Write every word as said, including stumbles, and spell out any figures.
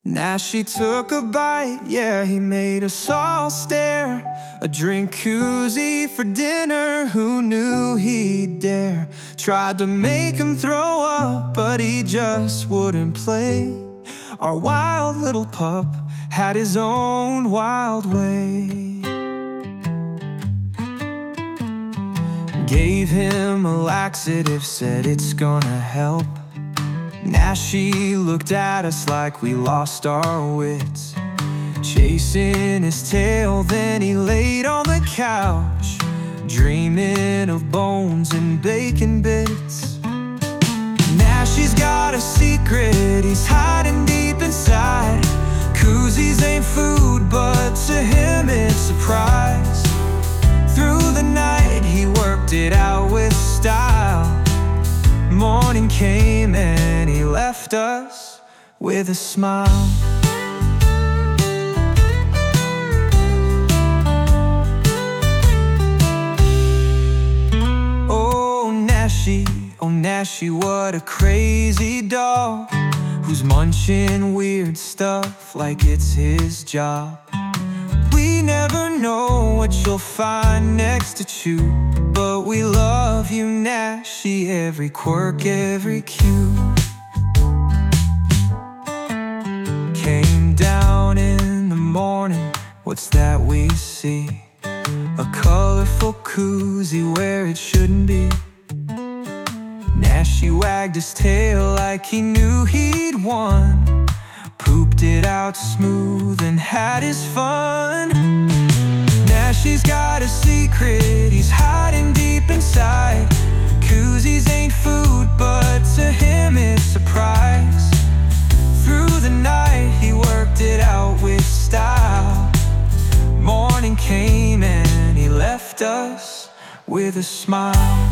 Now she took a bite, yeah, he made us all stare. A drink koozie for dinner, who knew he'd dare? Tried to make him throw up, but he just wouldn't play. Our wild little pup had his own wild way. Gave him a laxative, said it's gonna help. Now she looked at us like we lost our wits, chasing his tail, then he laid on the couch, dreaming of bones and bacon bits. Now she's got a secret he's hiding deep inside. Koozies ain't food, but to him it's a prize. Through the night he worked it out with style. Morning came and he left us with a smile. Oh Nashi, oh Nashi, what a crazy dog, who's munching weird stuff like it's his job. We never know what you'll find next to chew, but we love you, Nashi, every quirk, every cue. Came down in the morning, what's that we see? A colorful koozie where it shouldn't be. Nashi wagged his tail like he knew he'd won, pooped it out smooth and had his fun. Nashi's got a secret he's hiding deep inside. Koozies ain't food, but to him it's a prize. Through the night he worked it out with style. Morning came and he left us with a smile.